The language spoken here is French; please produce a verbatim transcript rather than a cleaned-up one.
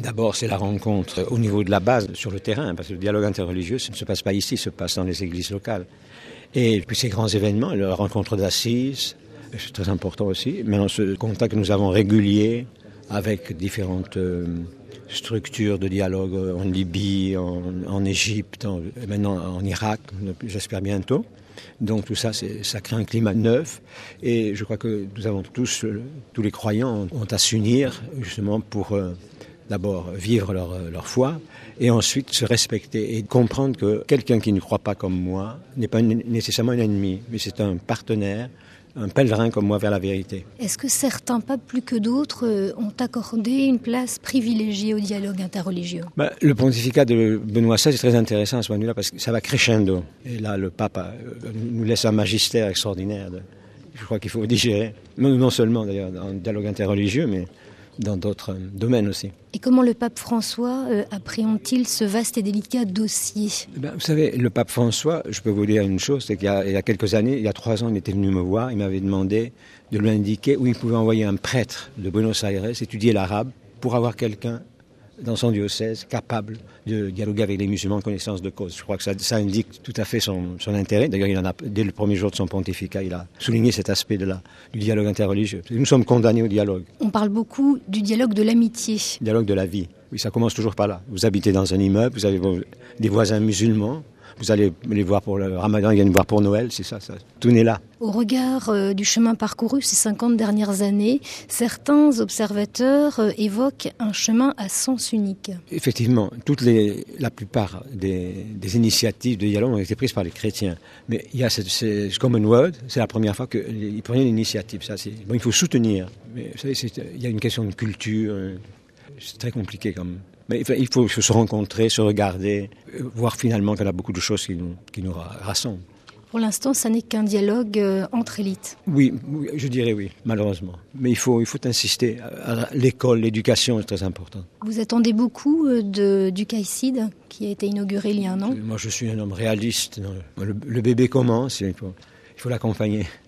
D'abord, c'est la rencontre au niveau de la base, sur le terrain, parce que le dialogue interreligieux ça ne se passe pas ici, ça se passe dans les églises locales. Et puis ces grands événements, la rencontre d'Assise, c'est très important aussi. Maintenant, ce contact que nous avons régulier avec différentes euh, structures de dialogue en Libye, en, en Égypte, en, maintenant en Irak, j'espère bientôt. Donc tout ça, c'est, ça crée un climat neuf. Et je crois que nous avons tous, euh, tous les croyants ont à s'unir justement pour euh, d'abord vivre leur, leur foi et ensuite se respecter et comprendre que quelqu'un qui ne croit pas comme moi n'est pas nécessairement un ennemi, mais c'est un partenaire, un pèlerin comme moi vers la vérité. Est-ce que certains papes, plus que d'autres, ont accordé une place privilégiée au dialogue interreligieux ? Ben, le pontificat de Benoît seize est très intéressant à ce point de vue-là parce que ça va crescendo. Et là, le pape a, nous laisse un magistère extraordinaire. De, je crois qu'il faut digérer, non, non seulement d'ailleurs dans le dialogue interreligieux, mais dans d'autres domaines aussi. Et comment le pape François euh, appréhende-t-il ce vaste et délicat dossier ? Ben, vous savez, le pape François, je peux vous dire une chose, c'est qu'il y a, il y a quelques années, il y a trois ans, il était venu me voir, il m'avait demandé de lui indiquer où il pouvait envoyer un prêtre de Buenos Aires étudier l'arabe pour avoir quelqu'un dans son diocèse capable de dialoguer avec les musulmans en connaissance de cause. Je crois que ça, ça indique tout à fait son, son intérêt. D'ailleurs, il en a, dès le premier jour de son pontificat, il a souligné cet aspect de la, du dialogue interreligieux. Nous sommes condamnés au dialogue. On parle beaucoup du dialogue de l'amitié. Dialogue de la vie. Oui, ça commence toujours par là. Vous habitez dans un immeuble, vous avez vos, des voisins musulmans, vous allez les voir pour le Ramadan, ils viennent voir pour Noël, c'est ça, ça. Tout est là. Au regard euh, du chemin parcouru ces cinquante dernières années, certains observateurs euh, évoquent un chemin à sens unique. Effectivement, toutes les, la plupart des, des initiatives de dialogue ont été prises par les chrétiens. Mais il y a ce, ce Common Word, c'est la première fois qu'ils prenaient l'initiative. Ça, c'est, bon, il faut soutenir. Mais vous savez, c'est, il y a une question de culture, c'est très compliqué quand même. Mais il faut, il faut se rencontrer, se regarder, voir finalement qu'il y a beaucoup de choses qui nous, qui nous rassemblent. Pour l'instant, ça n'est qu'un dialogue euh, entre élites. Oui, oui, je dirais oui, malheureusement. Mais il faut, il faut insister. L'école, l'éducation est très importante. Vous attendez beaucoup de, du CAICID qui a été inauguré il y a un an ? Moi, je suis un homme réaliste. Le, le bébé commence, il faut, il faut l'accompagner.